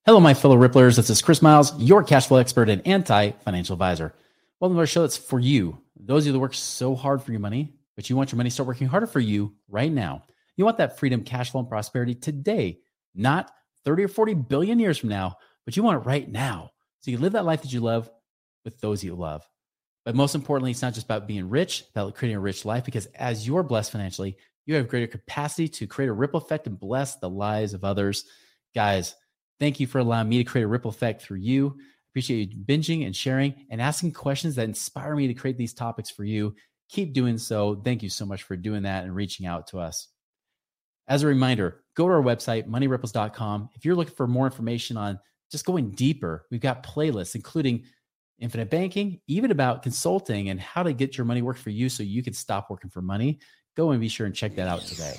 Hello, my fellow Ripplers. This is Chris Miles, your cash flow expert and anti-financial advisor. Welcome to our show that's for you. Those of you that work so hard for your money, but you want your money to start working harder for you right now. You want that freedom, cash flow, and prosperity today, not 30 or 40 billion years from now, but you want it right now. So you can live that life that you love with those you love. But most importantly, it's not just about being rich, about creating a rich life, because as you're blessed financially, you have greater capacity to create a ripple effect and bless the lives of others. Guys, thank you for allowing me to create a ripple effect through you. I appreciate you binging and sharing and asking questions that inspire me to create these topics for you. Keep doing so. Thank you so much for doing that and reaching out to us. As a reminder, go to our website, moneyripples.com. If you're looking for more information on just going deeper, we've got playlists, including infinite banking, even about consulting and how to get your money work for you so you can stop working for money. Go and be sure and check that out today.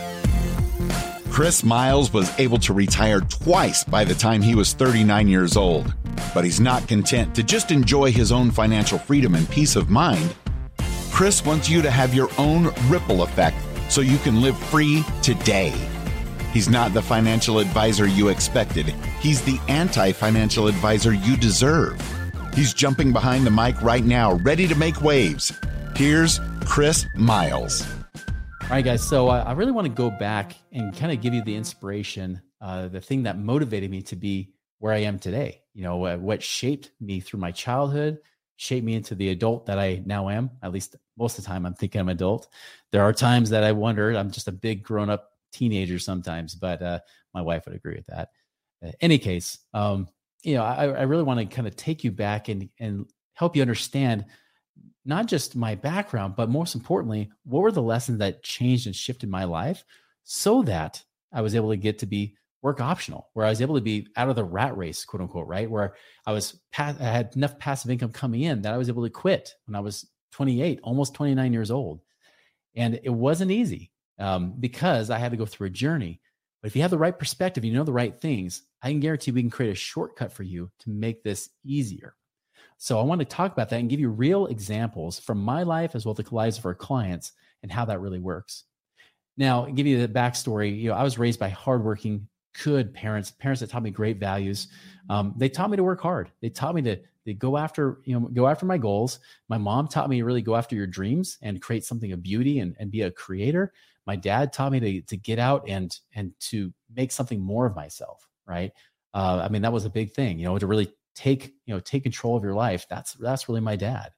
Chris Miles was able to retire twice by the time he was 39 years old. But he's not content to just enjoy his own financial freedom and peace of mind. Chris wants you to have your own ripple effect so you can live free today. He's not the financial advisor you expected. He's the anti-financial advisor you deserve. He's jumping behind the mic right now, ready to make waves. Here's Chris Miles. All right, guys. So I really want to go back and kind of give you the inspiration, the thing that motivated me to be where I am today. You know, what shaped me through my childhood, shaped me into the adult that I now am. At least most of the time I'm thinking I'm adult. There are times that I wonder, I'm just a big grown up teenager sometimes, but my wife would agree with that. In any case, you know, I really want to kind of take you back and help you understand not just my background, but most importantly, what were the lessons that changed and shifted my life so that I was able to get to be work optional, where I was able to be out of the rat race, quote unquote, right? Where I had enough passive income coming in that I was able to quit when I was 28, almost 29 years old. And it wasn't easy because I had to go through a journey. But if you have the right perspective, you know the right things, I can guarantee we can create a shortcut for you to make this easier. So I want to talk about that and give you real examples from my life as well as the lives of our clients and how that really works. Now, I'll give you the backstory. You know, I was raised by hardworking, good parents that taught me great values. They taught me to work hard. They taught me to go after my goals. My mom taught me to really go after your dreams and create something of beauty and be a creator. My dad taught me to get out and to make something more of myself. Right. I mean, that was a big thing, you know, to really take control of your life. That's really my dad.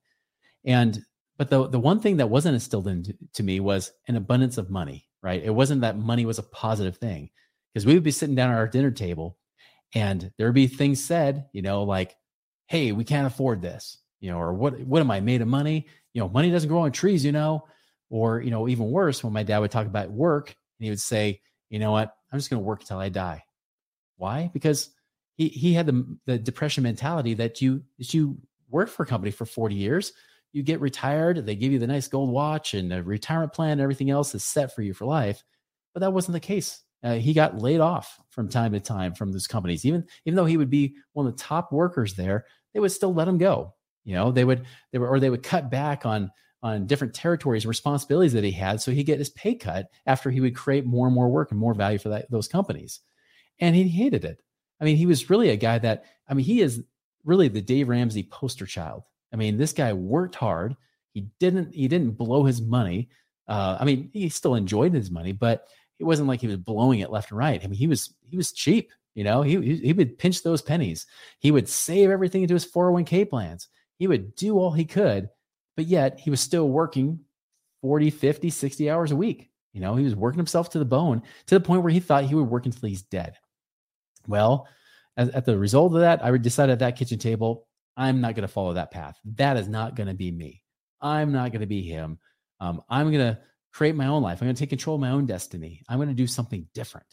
But the one thing that wasn't instilled into me was an abundance of money, right? It wasn't that money was a positive thing, because we would be sitting down at our dinner table and there would be things said, you know, like, hey, we can't afford this, you know, or what am I made of money? You know, money doesn't grow on trees, you know, or, you know, even worse, when my dad would talk about work and he would say, you know what, I'm just going to work until I die. Why? Because he had the depression mentality that you work for a company for 40 years, you get retired, they give you the nice gold watch and a retirement plan, and everything else is set for you for life. But that wasn't the case. He got laid off from time to time from those companies. Even though he would be one of the top workers there, they would still let him go. You know, they would cut back on different territories and responsibilities that he had, so he'd get his pay cut after he would create more and more work and more value for those companies. And he hated it. I mean, he was really a guy that, I mean, he is really the Dave Ramsey poster child. I mean, this guy worked hard. He didn't blow his money. I mean, he still enjoyed his money, but it wasn't like he was blowing it left and right. I mean, he was cheap. You know, he would pinch those pennies. He would save everything into his 401k plans. He would do all he could, but yet he was still working 40, 50, 60 hours a week. You know, he was working himself to the bone, to the point where he thought he would work until he's dead. Well, at the result of that, I decided at that kitchen table, I'm not going to follow that path. That is not going to be me. I'm not going to be him. I'm going to create my own life. I'm going to take control of my own destiny. I'm going to do something different.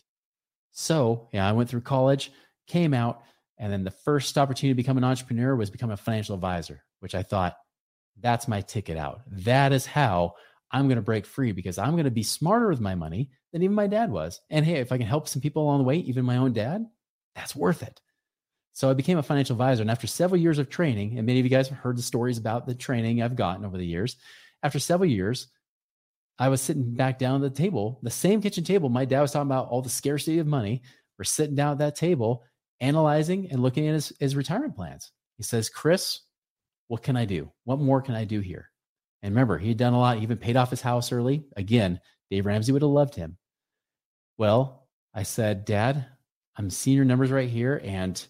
So, yeah, I went through college, came out, and then the first opportunity to become an entrepreneur was become a financial advisor, which I thought, that's my ticket out. That is how I'm going to break free, because I'm going to be smarter with my money than even my dad was. And hey, if I can help some people along the way, even my own dad, that's worth it. So I became a financial advisor. And after several years of training, and many of you guys have heard the stories about the training I've gotten over the years, after several years, I was sitting back down at the table, the same kitchen table. My dad was talking about all the scarcity of money. We're sitting down at that table, analyzing and looking at his retirement plans. He says, Chris, what can I do? What more can I do here? And remember, he'd done a lot. He even paid off his house early. Again, Dave Ramsey would have loved him. Well, I said, Dad, I'm seeing your numbers right here. And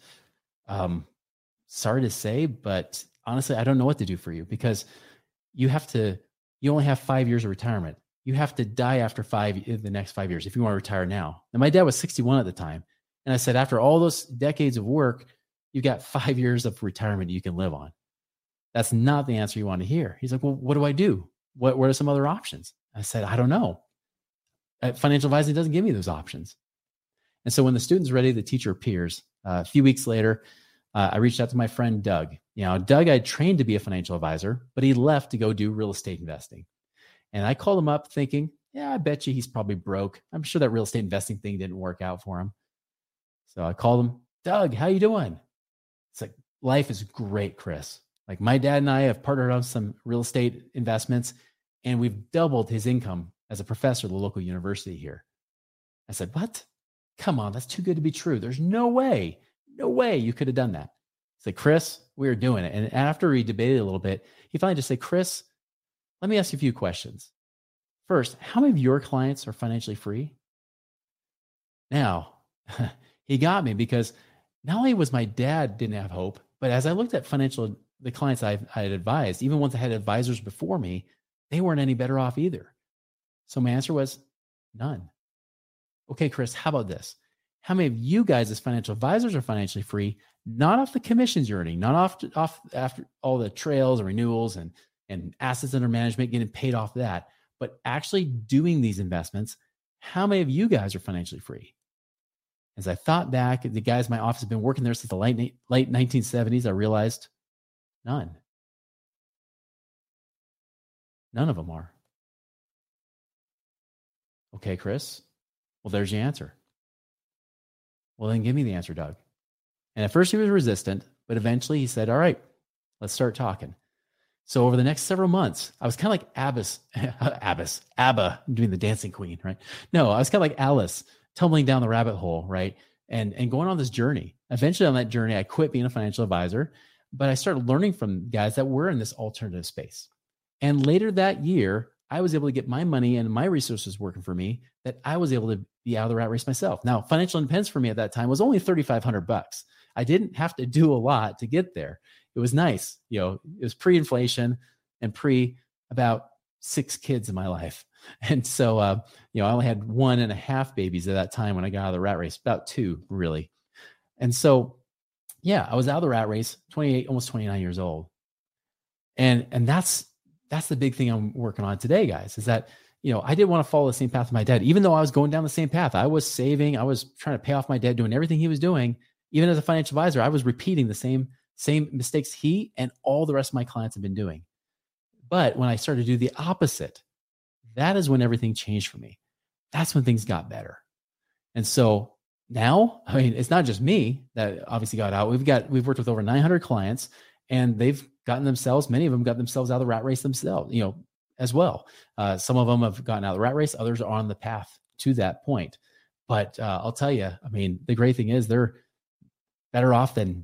sorry to say, but honestly, I don't know what to do for you, because you only have 5 years of retirement. You have to die after the next 5 years if you want to retire now. And my dad was 61 at the time. And I said, after all those decades of work, you got 5 years of retirement you can live on. That's not the answer you want to hear. He's like, well, what do I do? What are some other options? I said, I don't know. Financial advising doesn't give me those options. And so when the student's ready, the teacher appears. A few weeks later, I reached out to my friend, Doug. Doug, I trained to be a financial advisor, but he left to go do real estate investing. And I called him up thinking, I bet you he's probably broke. I'm sure that real estate investing thing didn't work out for him. So I called him, Doug, how you doing? It's like, life is great, Chris. Like, my dad and I have partnered on some real estate investments, and we've doubled his income as a professor at the local university here. I said, what? Come on, that's too good to be true. There's no way you could have done that. He said, Chris, we are doing it. And after we debated a little bit, he finally just said, Chris, let me ask you a few questions. First, how many of your clients are financially free? Now, he got me, because not only was my dad didn't have hope, but as I looked at the clients I had advised, even ones that had advisors before me, they weren't any better off either. So my answer was none. Okay, Chris, how about this? How many of you guys as financial advisors are financially free, not off the commissions you're earning, not off after all the trails and renewals and assets under management, getting paid off that, but actually doing these investments? How many of you guys are financially free? As I thought back, the guys in my office have been working there since the late 1970s. I realized none. None of them are. Okay, Chris. Well, there's your answer. Well, then give me the answer, Doug. And at first he was resistant, but eventually he said, all right, let's start talking. So over the next several months, I was kind of like ABBA doing the Dancing Queen, right? No, I was kind of like Alice tumbling down the rabbit hole, right? And going on this journey. Eventually on that journey, I quit being a financial advisor, but I started learning from guys that were in this alternative space. And later that year, I was able to get my money and my resources working for me, that I was able to be out of the rat race myself. Now, financial independence for me at that time was only $3,500. I didn't have to do a lot to get there. It was nice. It was pre-inflation and about 6 kids in my life. And so, I only had 1.5 babies at that time when I got out of the rat race, about 2 really. And so, I was out of the rat race, 28, almost 29 years old. And that's the big thing I'm working on today, guys, is that, I didn't want to follow the same path as my dad, even though I was going down the same path. I was saving, I was trying to pay off my debt, doing everything he was doing. Even as a financial advisor, I was repeating the same mistakes he and all the rest of my clients have been doing. But when I started to do the opposite, that is when everything changed for me. That's when things got better. And so now, it's not just me that obviously got out. We've worked with over 900 clients, and many of them got themselves out of the rat race themselves, as well. Some of them have gotten out of the rat race. Others are on the path to that point. But I'll tell you, the great thing is they're better off than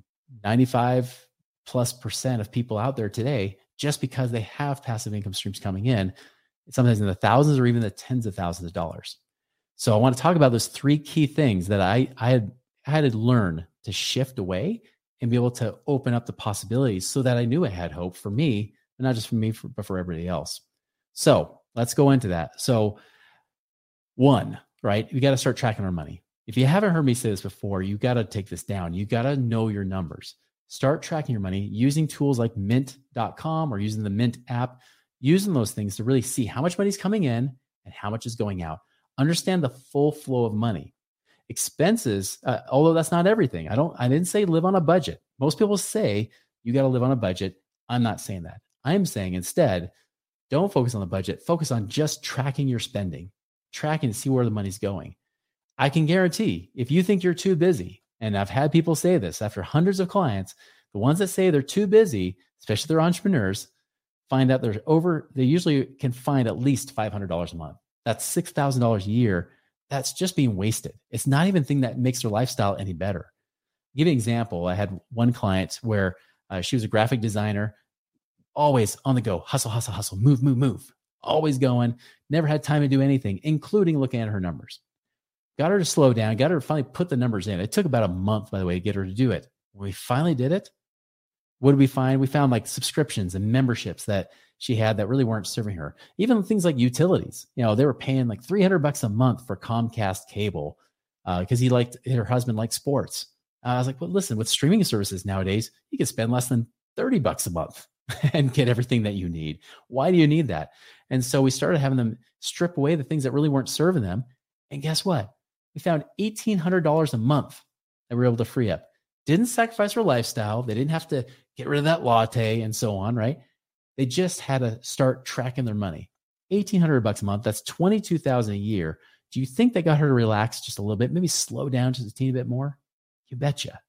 95+% of people out there today, just because they have passive income streams coming in, sometimes in the thousands or even the tens of thousands of dollars. So I want to talk about those 3 key things that I had to learn to shift away and be able to open up the possibilities, so that I knew I had hope for me, and not just for me, but for everybody else. So let's go into that. So 1, right? We got to start tracking our money. If you haven't heard me say this before, you got to take this down. You got to know your numbers. Start tracking your money using tools like mint.com or using the Mint app, using those things to really see how much money is coming in and how much is going out. Understand the full flow of money. Expenses, although that's not everything. I didn't say live on a budget. Most people say you got to live on a budget. I'm not saying that. I'm saying instead, don't focus on the budget. Focus on just tracking your spending, tracking to see where the money's going. I can guarantee if you think you're too busy, and I've had people say this after hundreds of clients, the ones that say they're too busy, especially if they're entrepreneurs, find out they usually can find at least $500 a month. That's $6,000 a year. That's just being wasted. It's not even a thing that makes their lifestyle any better. give you an example. I had one client where she was a graphic designer, always on the go, hustle, hustle, hustle, move, move, move, always going, never had time to do anything, including looking at her numbers. Got her to slow down, got her to finally put the numbers in. It took about a month, by the way, to get her to do it. When we finally did it, what did we find? We found like subscriptions and memberships that she had that really weren't serving her. Even things like utilities. You know, they were paying like $300 a month for Comcast cable because her husband liked sports. I was like, well, listen, with streaming services nowadays, you can spend less than $30 a month and get everything that you need. Why do you need that? And so we started having them strip away the things that really weren't serving them. And guess what? We found $1,800 a month that we were able to free up. Didn't sacrifice her lifestyle. They didn't have to get rid of that latte and so on, right? They just had to start tracking their money. $1,800 a month. That's $22,000 a year. Do you think they got her to relax just a little bit? Maybe slow down just a teeny bit more? You betcha.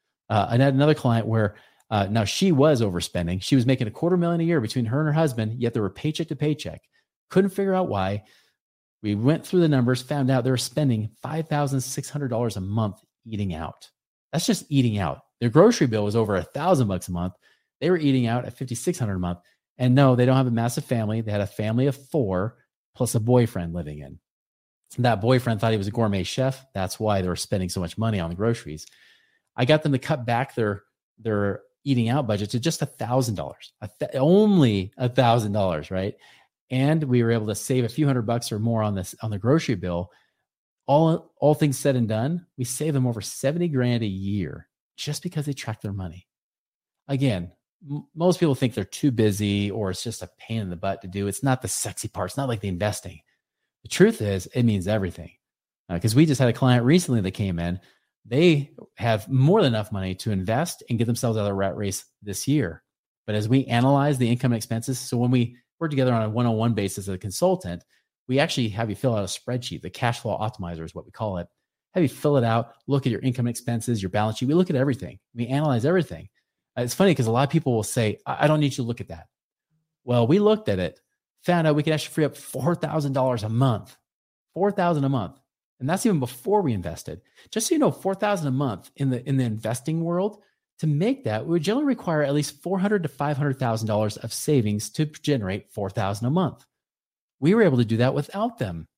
I had another client where now she was overspending. She was making $250,000 a year between her and her husband, yet they were paycheck to paycheck. Couldn't figure out why. We went through the numbers, found out they were spending $5,600 a month eating out. That's just eating out. Their grocery bill was over $1,000 a month. They were eating out at $5,600 a month. And no, they don't have a massive family. They had a family of 4 plus a boyfriend living in. And that boyfriend thought he was a gourmet chef. That's why they were spending so much money on the groceries. I got them to cut back their eating out budget to just $1,000, only $1,000, right? And we were able to save a few $100 or more on the grocery bill. All things said and done, we saved them over $70,000 a year just because they track their money. Again, most people think they're too busy or it's just a pain in the butt to do. It's not the sexy part. It's not like the investing. The truth is, it means everything. Because we just had a client recently that came in. They have more than enough money to invest and get themselves out of the rat race this year. But as we analyze the income and expenses, so when we work together on a one-on-one basis as a consultant, we actually have you fill out a spreadsheet. The cash flow optimizer is what we call it. Have you fill it out, look at your income and expenses, your balance sheet. We look at everything. We analyze everything. It's funny because a lot of people will say, I don't need you to look at that. Well, we looked at it, found out we could actually free up $4,000 a month, $4,000 a month. And that's even before we invested. Just so you know, $4,000 a month in the investing world, to make that, we would generally require at least $400,000 to $500,000 of savings to generate $4,000 a month. We were able to do that without them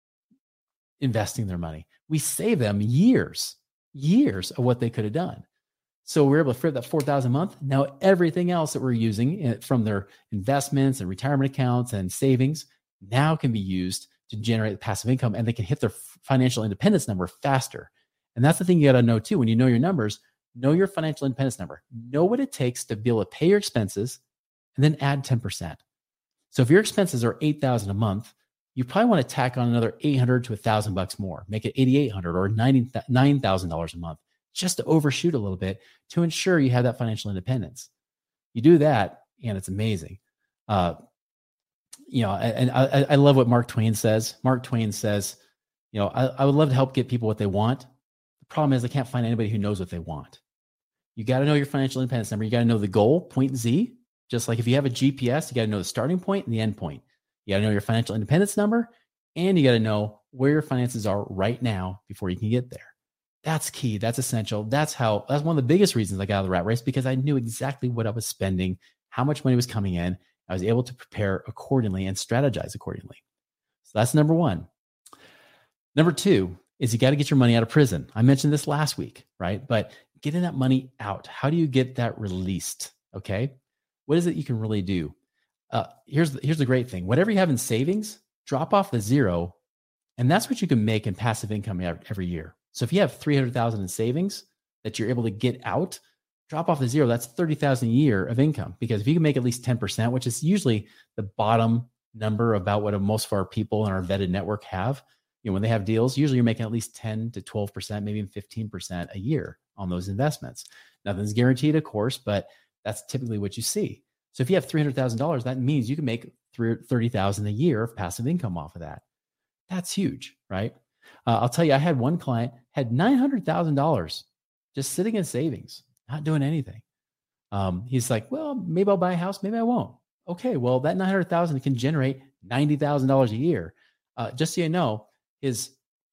investing their money. We saved them years of what they could have done. So we were able to free up that $4,000 a month. Now everything else that we're using from their investments and retirement accounts and savings now can be used to generate passive income, and they can hit their financial independence number faster. And that's the thing you got to know too. When you know your numbers, know your financial independence number. Know what it takes to be able to pay your expenses and then add 10%. So if your expenses are $8,000 a month, you probably want to tack on another $800 to $1,000 more. Make it $8,800 or $9,000 a month, just to overshoot a little bit to ensure you have that financial independence. You do that, and it's amazing. And I love what Mark Twain says. Mark Twain says, I would love to help get people what they want. The problem is I can't find anybody who knows what they want. You got to know your financial independence number. You got to know the goal, point Z. Just like if you have a GPS, you got to know the starting point and the end point. You got to know your financial independence number, and you got to know where your finances are right now before you can get there. That's key. That's essential. That's one of the biggest reasons I got out of the rat race, because I knew exactly what I was spending, how much money was coming in. I was able to prepare accordingly and strategize accordingly. So that's number one. Number two is you got to get your money out of prison. I mentioned this last week, right? But getting that money out, how do you get that released? Okay. What is it you can really do? Here's the great thing. Whatever you have in savings, drop off the zero, and that's what you can make in passive income every year. So if you have $300,000 in savings that you're able to get out, drop off the zero. That's $30,000 a year of income. Because if you can make at least 10%, which is usually the bottom number about what most of our people in our vetted network have, when they have deals, usually you're making at least 10 to 12%, maybe even 15% a year on those investments. Nothing's guaranteed, of course, but that's typically what you see. So if you have $300,000, that means you can make $30,000 a year of passive income off of that. That's huge, right? I'll tell you, I had one client had $900,000 just sitting in savings, not doing anything. He's like, well, maybe I'll buy a house, maybe I won't. Okay, well, that $900,000 can generate $90,000 a year. Just so you know, his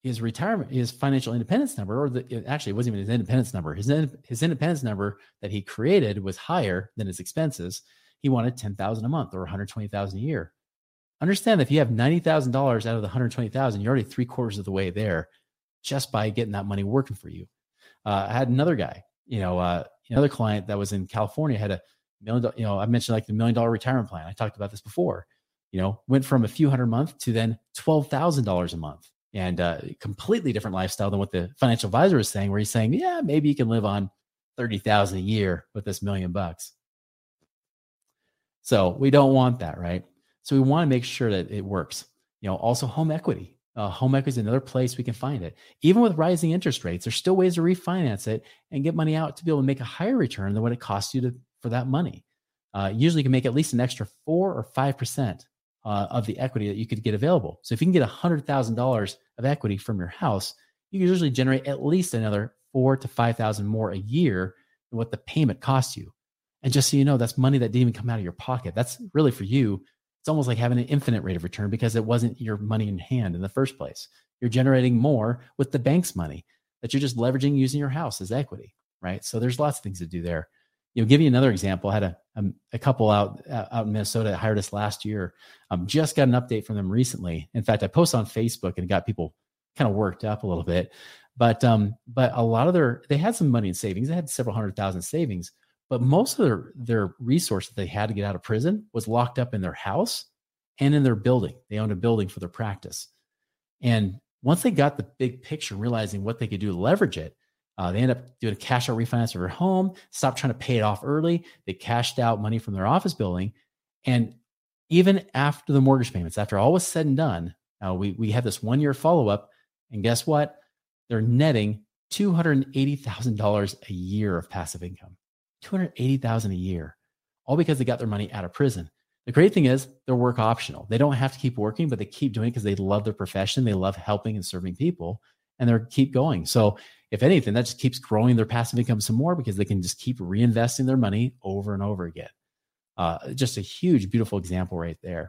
his retirement, his financial independence number, actually, it wasn't even his independence number. His independence number that he created was higher than his expenses. He wanted $10,000 a month or $120,000 a year. Understand that if you have $90,000 out of the $120,000, you're already 3/4 of the way there just by getting that money working for you. I had another guy, another client that was in California, had $1 million, I mentioned like the $1 million retirement plan. I talked about this before, went from a few hundred a month to then $12,000 a month, and completely different lifestyle than what the financial advisor was saying, where he's saying, yeah, maybe you can live on $30,000 a year with this $1 million. So we don't want that, right? So we want to make sure that it works. Also home equity. Home equity is another place we can find it. Even with rising interest rates, there's still ways to refinance it and get money out to be able to make a higher return than what it costs you for that money. Usually you can make at least an extra 4 or 5% of the equity that you could get available. So if you can get $100,000 of equity from your house, you can usually generate at least another $4,000 to $5,000 more a year than what the payment costs you. And just so you know, that's money that didn't even come out of your pocket. That's really for you. It's almost like having an infinite rate of return because it wasn't your money in hand in the first place. You're generating more with the bank's money that you're just leveraging using your house as equity, right? So there's lots of things to do there. Give you another example. I had a couple out in Minnesota that hired us last year. Just got an update from them recently. In fact, I posted on Facebook and got people kind of worked up a little bit. But a lot of they had some money in savings. They had several $100,000 savings. But most of their resource that they had to get out of prison was locked up in their house and in their building. They owned a building for their practice. And once they got the big picture, realizing what they could do to leverage it, they ended up doing a cash out refinance of their home, stopped trying to pay it off early. They cashed out money from their office building. And even after the mortgage payments, after all was said and done, we had this 1-year follow-up. And guess what? They're netting $280,000 a year of passive income. $280,000 a year, all because they got their money out of prison. The great thing is they're work optional. They don't have to keep working, but they keep doing it because they love their profession. They love helping and serving people, and they keep going. So if anything, that just keeps growing their passive income some more because they can just keep reinvesting their money over and over again. Just a huge, beautiful example right there.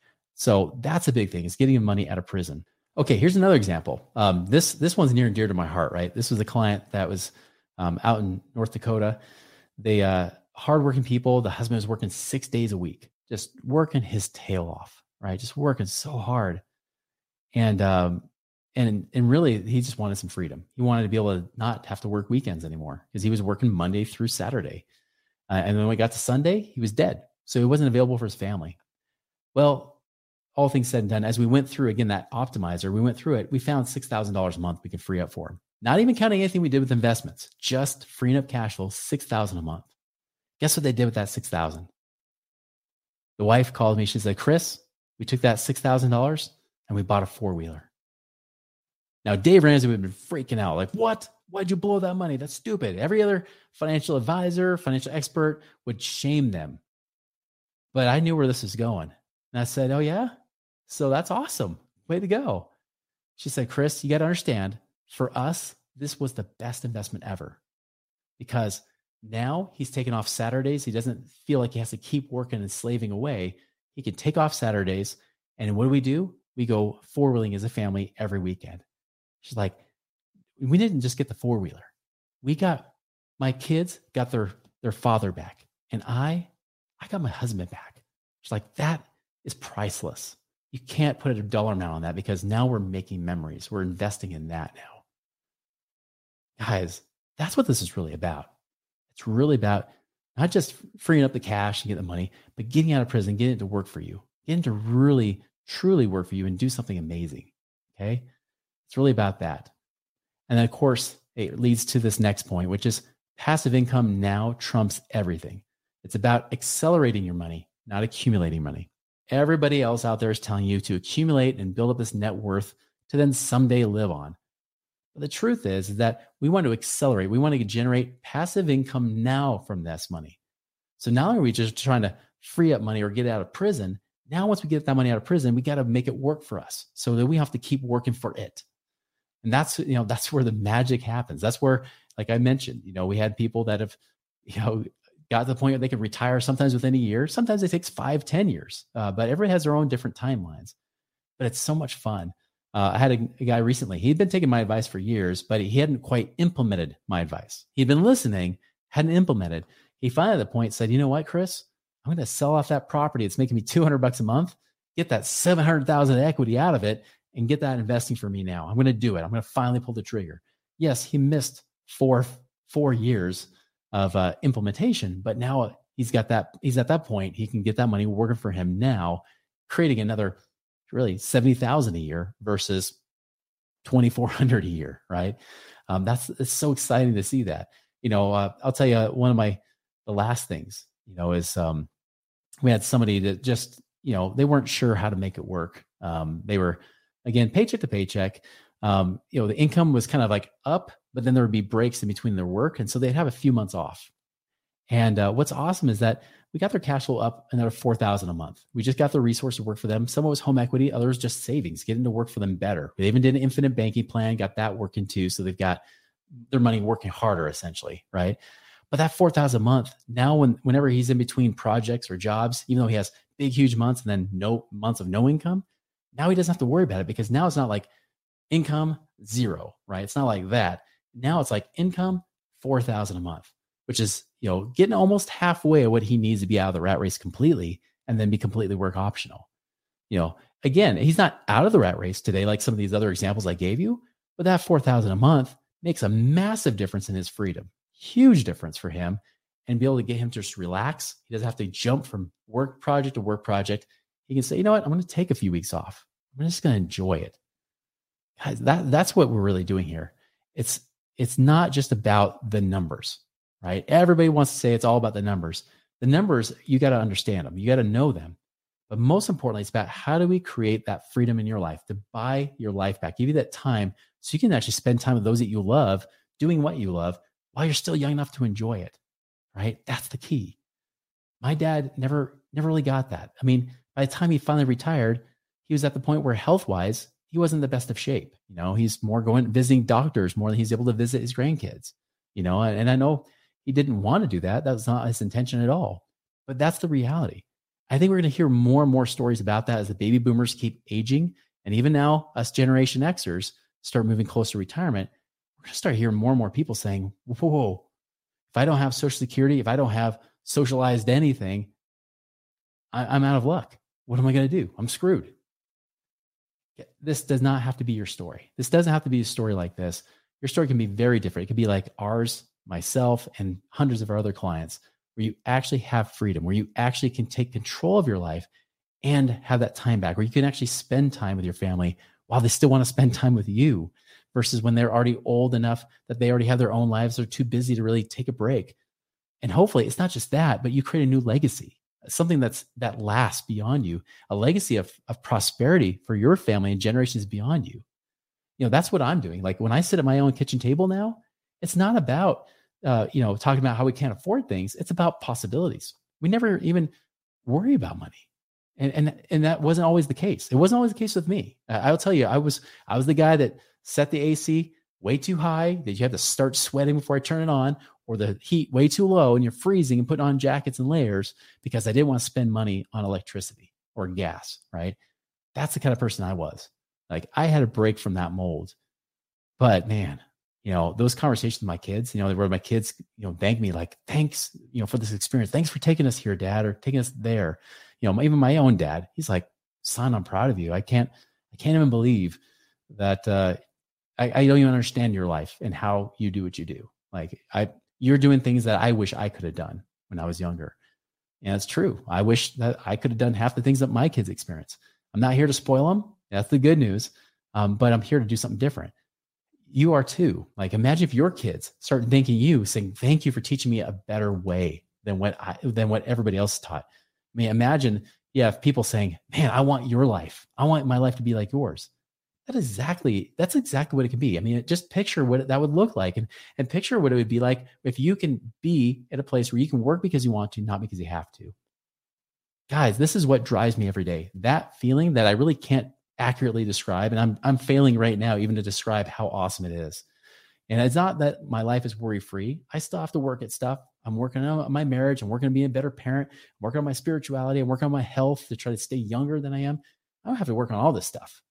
So that's a big thing, is getting money out of prison. Okay, here's another example. This one's near and dear to my heart, right? This was a client that was out in North Dakota. They hardworking people. The husband was working 6 days a week, just working his tail off, right? Just working so hard. And really, he just wanted some freedom. He wanted to be able to not have to work weekends anymore because he was working Monday through Saturday. And then when we got to Sunday, he was dead. So he wasn't available for his family. Well, all things said and done, as we went through, again, that optimizer, we went through it, we found $6,000 a month we could free up for him. Not even counting anything we did with investments, just freeing up cash flow, $6,000 a month. Guess what they did with that $6,000? The wife called me. She said, Chris, we took that $6,000 and we bought a 4-wheeler. Now, Dave Ramsey would have been freaking out. Like, what? Why'd you blow that money? That's stupid. Every other financial advisor, financial expert would shame them. But I knew where this was going. And I said, oh, yeah? So that's awesome. Way to go. She said, Chris, you got to understand, for us, this was the best investment ever, because now he's taking off Saturdays. He doesn't feel like he has to keep working and slaving away. He can take off Saturdays. And what do? We go 4-wheeling as a family every weekend. She's like, we didn't just get the 4-wheeler. My kids got their father back. And I got my husband back. She's like, that is priceless. You can't put a dollar amount on that because now we're making memories. We're investing in that now. Guys, that's what this is really about. It's really about not just freeing up the cash and get the money, but getting out of prison, getting it to work for you, getting to really, truly work for you and do something amazing. Okay? It's really about that. And then, of course, it leads to this next point, which is passive income now trumps everything. It's about accelerating your money, not accumulating money. Everybody else out there is telling you to accumulate and build up this net worth to then someday live on. But the truth is that we want to accelerate. We want to generate passive income now from this money. So not only are we just trying to free up money or get out of prison, now once we get that money out of prison, we got to make it work for us so that we have to keep working for it. And that's where the magic happens. That's where, like I mentioned, we had people that have, got to the point where they can retire sometimes within a year. Sometimes it takes 5-10 years, but everybody has their own different timelines. But it's so much fun. I had a guy recently, he'd been taking my advice for years, but he hadn't quite implemented my advice. He'd been listening, hadn't implemented. He finally at the point said, you know what, Chris, I'm going to sell off that property. It's making me $200 a month, get that 700,000 equity out of it and get that investing for me now. I'm going to do it. I'm going to finally pull the trigger. Yes, he missed four years of implementation, but now he's at that point. He can get that money working for him now, creating another really 70,000 a year versus 2,400 a year. Right. It's so exciting to see that. I'll tell you one of the last things, is we had somebody that just, they weren't sure how to make it work. They were, again, paycheck to paycheck. The income was kind of like up, but then there would be breaks in between their work. And so they'd have a few months off. And what's awesome is that we got their cash flow up another $4,000 a month. We just got the resource to work for them. Some of it was home equity, others just savings, getting to work for them better. They even did an infinite banking plan, got that working too. So they've got their money working harder essentially, right? But that $4,000 a month, now whenever he's in between projects or jobs, even though he has big, huge months and then no months of no income, now he doesn't have to worry about it because now it's not like income zero, right? It's not like that. Now it's like income $4,000 a month, which is, getting almost halfway of what he needs to be out of the rat race completely and then be completely work optional. Again, he's not out of the rat race today, like some of these other examples I gave you, but that $4,000 a month makes a massive difference in his freedom, huge difference for him, and be able to get him to just relax. He doesn't have to jump from work project to work project. He can say, you know what, I'm going to take a few weeks off. I'm just going to enjoy it. Guys, that's what we're really doing here. It's not just about the numbers, right? Everybody wants to say it's all about the numbers. The numbers, you got to understand them. You got to know them. But most importantly, it's about how do we create that freedom in your life to buy your life back, give you that time so you can actually spend time with those that you love, doing what you love while you're still young enough to enjoy it, right? That's the key. My dad never really got that. I mean, by the time he finally retired, he was at the point where health-wise, he wasn't the best of shape. He's more visiting doctors more than he's able to visit his grandkids, and I know he didn't want to do that. That was not his intention at all, but that's the reality. I think we're going to hear more and more stories about that as the baby boomers keep aging. And even now, us Generation Xers start moving closer to retirement. We're going to start hearing more and more people saying, whoa, if I don't have Social Security, if I don't have socialized anything, I'm out of luck. What am I going to do? I'm screwed. This does not have to be your story. This doesn't have to be a story like this. Your story can be very different. It could be like ours, myself, and hundreds of our other clients, where you actually have freedom, where you actually can take control of your life and have that time back, where you can actually spend time with your family while they still want to spend time with you, versus when they're already old enough that they already have their own lives. They're too busy to really take a break. And hopefully it's not just that, but you create a new legacy, something that lasts beyond you, a legacy of prosperity for your family and generations beyond you. That's what I'm doing. Like when I sit at my own kitchen table now, it's not about, talking about how we can't afford things. It's about possibilities. We never even worry about money. And that wasn't always the case. It wasn't always the case with me. I'll tell you, I was the guy that set the AC way too high that you have to start sweating before I turn it on, or the heat way too low and you're freezing and putting on jackets and layers because I didn't want to spend money on electricity or gas, right? That's the kind of person I was. Like I had a break from that mold. But man, those conversations with my kids, where my kids, thank me, like, thanks, for this experience. Thanks for taking us here, Dad, or taking us there. Even my own dad, he's like, son, I'm proud of you. I can't even believe that I don't even understand your life and how you do what you do. Like you're doing things that I wish I could have done when I was younger. And it's true. I wish that I could have done half the things that my kids experience. I'm not here to spoil them. That's the good news. But I'm here to do something different. You are too. Like imagine if your kids start thanking you, saying, thank you for teaching me a better way than what everybody else taught. I mean, imagine, if people saying, man, I want your life. I want my life to be like yours. That's exactly what it can be. I mean, just picture what that would look like and picture what it would be like if you can be at a place where you can work because you want to, not because you have to. Guys, this is what drives me every day. That feeling that I really can't accurately describe. And I'm failing right now even to describe how awesome it is. And it's not that my life is worry-free. I still have to work at stuff. I'm working on my marriage. I'm working on being a better parent. I'm working on my spirituality. I'm working on my health to try to stay younger than I am. I don't have to work on all this stuff.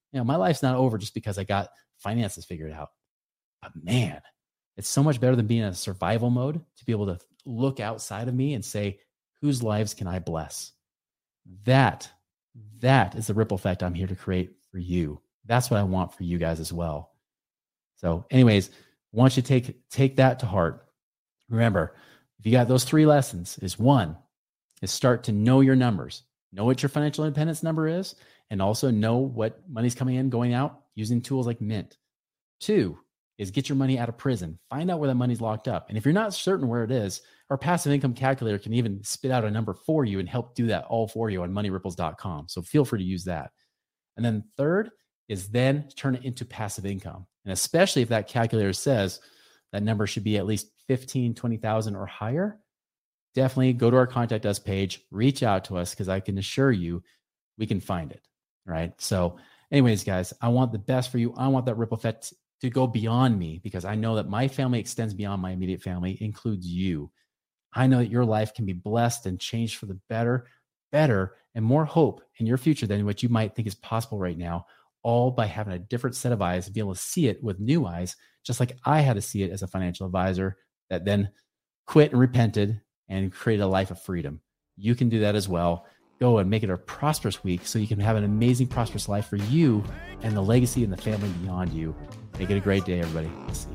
my life's not over just because I got finances figured out. But man, it's so much better than being in a survival mode to be able to look outside of me and say, whose lives can I bless? That is the ripple effect I'm here to create for you. That's what I want for you guys as well. So anyways, I want you to take that to heart. Remember, if you got those 3 lessons, is 1, is start to know your numbers. Know what your financial independence number is, and also know what money's coming in, going out, using tools like Mint. 2 is get your money out of prison. Find out where that money's locked up. And if you're not certain where it is, our passive income calculator can even spit out a number for you and help do that all for you on moneyripples.com. So feel free to use that. And then 3rd is then turn it into passive income. And especially if that calculator says that number should be at least 15, 20,000 or higher, definitely go to our contact us page, reach out to us, because I can assure you we can find it. Right. So anyways, guys, I want the best for you. I want that ripple effect to go beyond me, because I know that my family extends beyond my immediate family, includes you. I know that your life can be blessed and changed for the better, and more hope in your future than what you might think is possible right now, all by having a different set of eyes and be able to see it with new eyes, just like I had to see it as a financial advisor that then quit and repented and created a life of freedom. You can do that as well. Go and make it a prosperous week so you can have an amazing, prosperous life for you and the legacy and the family beyond you. Make it a great day, everybody. We'll see you.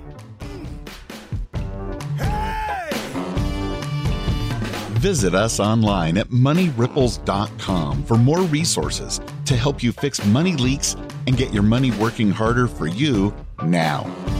Visit us online at moneyripples.com for more resources to help you fix money leaks and get your money working harder for you now.